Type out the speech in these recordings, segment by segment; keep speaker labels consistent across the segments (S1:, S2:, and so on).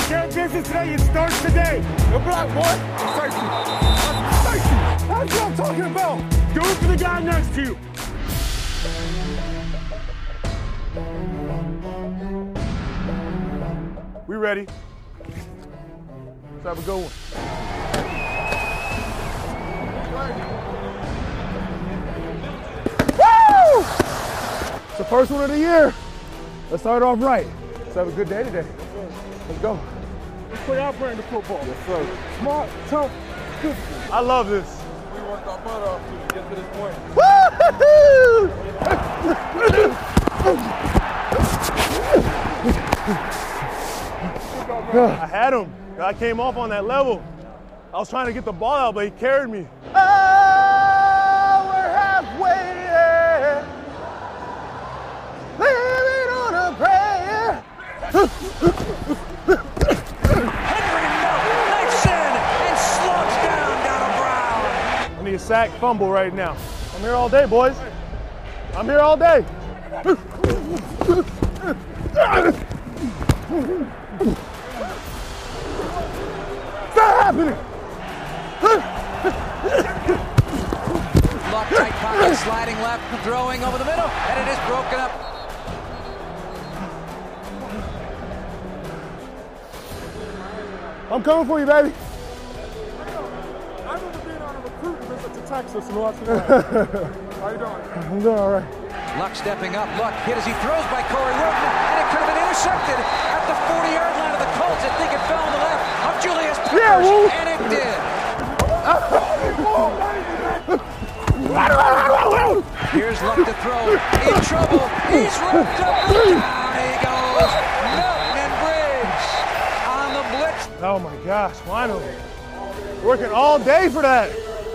S1: take care of business today, it starts today.
S2: Good block, boy. Safety. Safety. That's what I'm talking about.
S1: Do it for the guy next to you. We ready. Let's have a good one. Woo! It's the first one of the year. Let's start off right. Let's have a good day today. Let's go.
S2: Let's play our brand of football.
S1: Yes, sir.
S2: Smart, tough, physical.
S1: I love this.
S2: We worked our butt off to get to this point.
S1: I had him. I came off on that level. I was trying to get the ball out, but he carried me. Oh, we're halfway there. Living on a prayer.
S3: Henry knifes in and slugs down Brown.
S1: I need a sack fumble right now. I'm here all day, boys. I'm here all day. Stop happening!
S3: Luck, tight pocket, sliding left, throwing over the middle, and it is broken up.
S1: I'm coming for you, baby.
S2: I remember being on a recruiting visit to Texas and watching that. How you doing?
S1: I'm doing all right.
S3: Luck stepping up. Luck hit as he throws by Corey Woodman, and it could have been intercepted at the 40-yard line of the Colts. I think it fell on the left of Julius Peppers, and it did. Here's Luck to throw. In trouble. He's ripped up. Down he goes. Milton and Briggs on the blitz.
S1: Oh my gosh, finally. Working all day for that.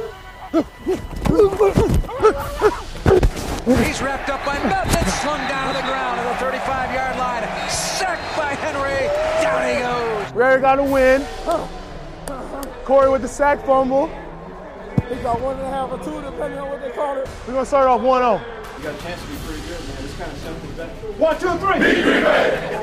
S3: He's wrapped up by Milton and slung down to the ground at the 35-yard line. Sacked by Henry. Down he goes.
S1: We already got a win. Corey with the sack fumble.
S2: He got 1.5 or 2, depending on what they call it.
S1: We're going to start off 1-0.
S4: You got a chance to be pretty good, man. It's kind of simple.
S1: 1, 2, 3.